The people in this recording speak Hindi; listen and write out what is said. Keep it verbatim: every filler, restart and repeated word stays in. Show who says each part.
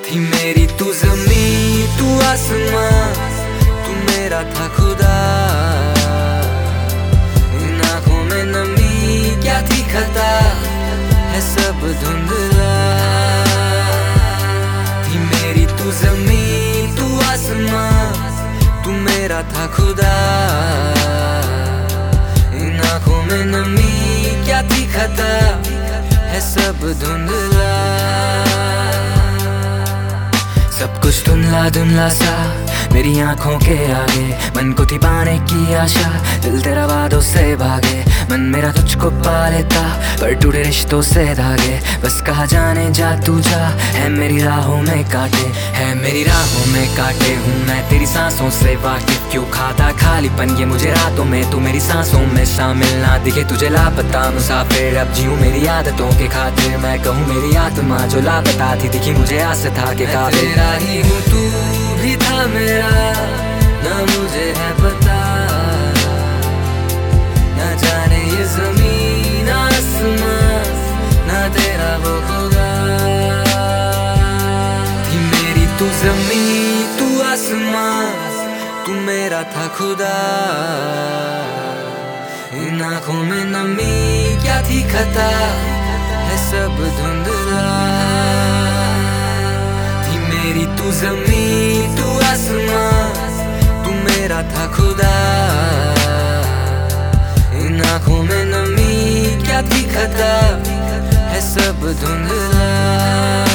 Speaker 1: थी मेरी तू ज़मीं तू आसमां, तू मेरा था खुदा। इन आँखों में नमी क्या थी खता, है सब धुंधला। थी मेरी तू ज़मीं तू आसमां, तू मेरा था खुदा। इन आँखों में नमी क्या थी खता, है सब धुंधला। सब कुछ धुंधला धुंधला सा मेरी आंखों के आगे, मन को थी पाने की आशा, दिल तेरा वादों से भागे। मन मेरा तुझको पा लेता पर टूटे रिश्तों से धागे। बस कहा जाने जा तू जा, है मेरी राहों में कांटे, है मेरी राहों में कांटे। हूँ मैं तेरी सांसों से वाकिफ, क्यों खाता खालीपन ये मुझे रातों में। तू मेरी सांसों में शामिल ना दिखे, तुझे लापता मुसाफिर। अब जीऊँ मेरी आदतों के खातिर, मैं कहूँ मेरी आत्मा जो लापता थी, दिखी मुझे आस था के काबिल। तेरा ही हूँ तू भी था मेरा, ना मुझे है पता। ना जाने ये ज़मीन आसमां, ना तेरा वो खुदा। थी मेरी तू ज़मीन तू आसमां, तू मेरा था खुदा। इन आँखों में नमी क्या थी खता, है सब धुंधला। थी मेरी तू ज़मीन तू आसमां, तू मेरा था खुदा। इन आँखों में नमी क्या थी खता, है सब धुंधला।